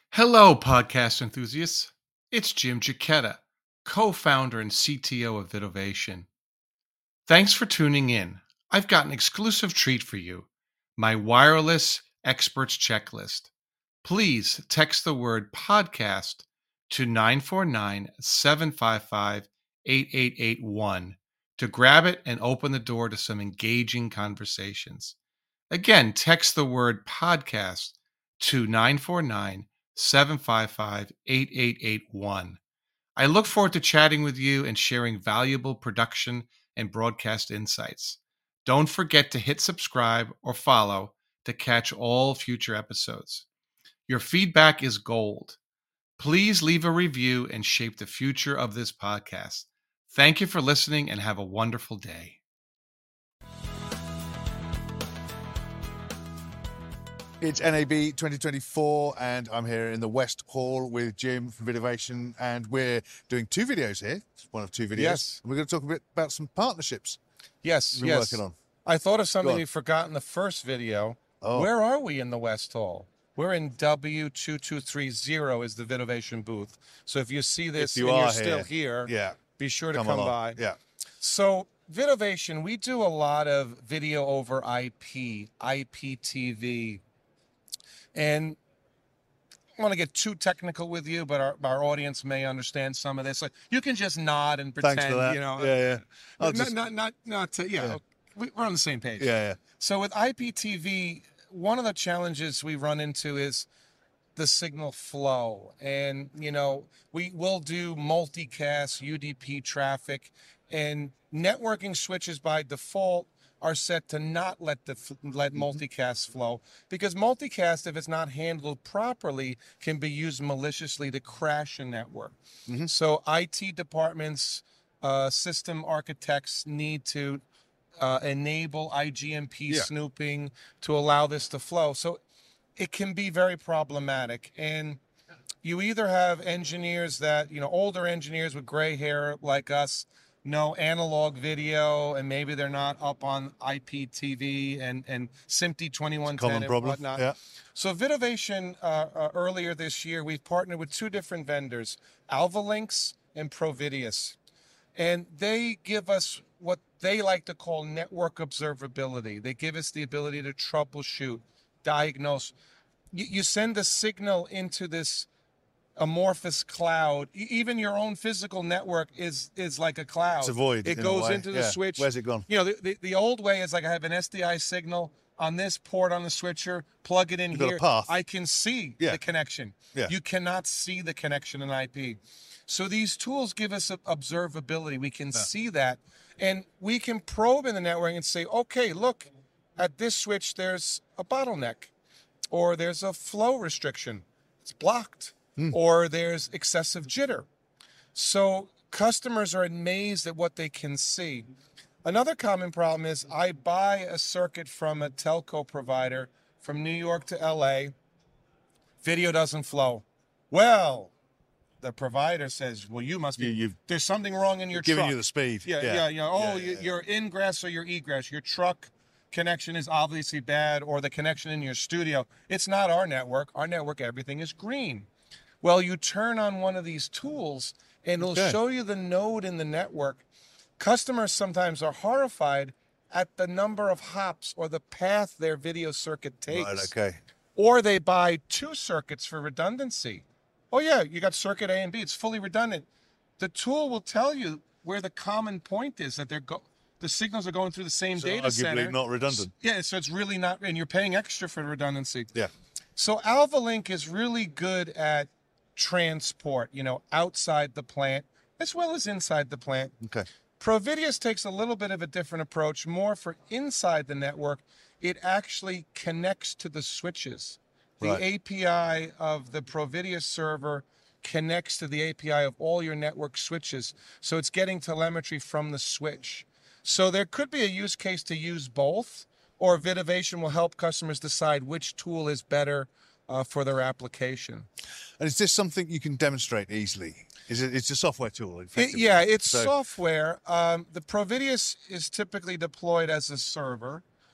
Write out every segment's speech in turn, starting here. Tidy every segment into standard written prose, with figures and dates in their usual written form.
Hello, podcast enthusiasts. It's Jim Giacchetta, co founder and CTO of Vidovation. Thanks for tuning in. I've got an exclusive treat for you my wireless experts checklist. Please text the word podcast to 949 755 8881 to grab it and open the door to some engaging conversations. Again, text the word podcast to 949 755 8881. I look forward to chatting with you and sharing valuable production and broadcast insights. Don't forget to hit subscribe or follow to catch all future episodes. Your feedback is gold. Please leave a review and shape the future of this podcast. Thank you for listening and have a wonderful day. It's NAB 2024, and I'm here in the West Hall with Jim from Vidovation, and we're doing two videos here. It's one of two videos. Yes. And we're going to talk a bit about some partnerships Yes, you've been yes. working on. I thought of something on. we forgot in the first video. Oh. Where are we in the West Hall? We're in W2230 is the Vidovation booth. So if you see this If you and are you're still here, here, Yeah, be sure to come come along. by. Yeah. So Vidovation, we do a lot of video over IP, IPTV. And I don't want to get too technical with you, but our audience may understand some of this. So you can just nod and pretend, Thanks for that. you know. Yeah. I'll just- We're on the same page. Yeah. So with IPTV, one of the challenges we run into is the signal flow. And, you know, we will do multicast UDP traffic, and networking switches by default are set to not let multicast flow, because multicast, if it's not handled properly, can be used maliciously to crash a network. So IT departments, system architects need to enable IGMP snooping to allow this to flow. So it can be very problematic. And you either have engineers that, you know, older engineers with gray hair like us, know analog video, and maybe they're not up on IPTV and SMPTE 2110 Common and problem. whatnot. Yeah. So Vidovation, earlier this year, we've partnered with two different vendors, AlvaLinks and Providius. And they give us what they like to call network observability. They give us the ability to troubleshoot, diagnose. You send a signal into this amorphous cloud. Even your own physical network is like a cloud. It's a void. It in a goes way. into the Yeah. switch. Where's it gone? You know, the old way is like I have an SDI signal on this port on the switcher, plug it in You've got a here. path. I can see Yeah. the connection. Yeah. You cannot see the connection in IP. So these tools give us observability. We can see that, and we can probe in the network and say, okay, look, at this switch, there's a bottleneck, or there's a flow restriction. It's blocked, or there's excessive jitter. So customers are amazed at what they can see. Another common problem is I buy a circuit from a telco provider from New York to LA. Video doesn't flow. Well, the provider says, well, you must be, there's something wrong in your truck. Giving you the speed. Yeah. You know, your ingress or your egress, your truck connection is obviously bad, or the connection in your studio. It's not our network. Our network, everything is green. Well, you turn on one of these tools and it'll show you the node in the network. Customers sometimes are horrified at the number of hops or the path their video circuit takes. Right, okay. Or they buy two circuits for redundancy. Oh yeah, you got circuit A and B. It's fully redundant. The tool will tell you where the common point is, that the signals are going through the same data Arguably center. not redundant. Yeah, so it's really not, and you're paying extra for redundancy. Yeah. So AlvaLink is really good at transport, you know, outside the plant as well as inside the plant. Okay. Providius takes a little bit of a different approach, more for inside the network. It actually connects to the switches. The API of the Providius server connects to the API of all your network switches. So it's getting telemetry from the switch. So there could be a use case to use both, or Vidovation will help customers decide which tool is better for their application. And is this something you can demonstrate easily? It's a software tool, effectively? It's software. The Providius is typically deployed as a server.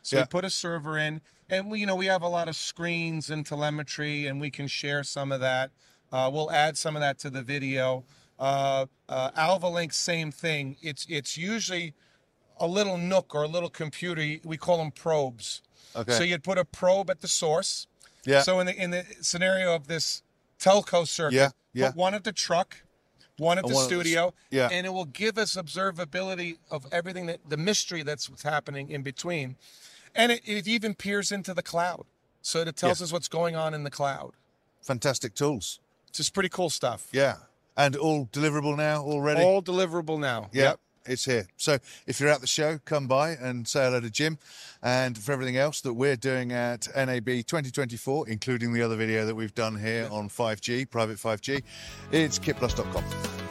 So Yeah. we put a server in, and we have a lot of screens and telemetry, and we can share some of that. We'll add some of that to the video. AlvaLink, same thing. It's usually a little NUC or a little computer. We call them probes. Okay. So you'd put a probe at the source. Yeah. So in the scenario of this telco circuit, Yeah. put one at the truck, one at the one at the studio, yeah. and it will give us observability of everything, the mystery that's what's happening in between. And it even peers into the cloud. So it tells us what's going on in the cloud. Fantastic tools. It's just pretty cool stuff. Yeah. And all deliverable now already? All deliverable now. Yeah. Yep. It's here. So if you're at the show, come by and say hello to Jim. And for everything else that we're doing at NAB 2024, including the other video that we've done here on 5G, private 5G, it's kitplus.com.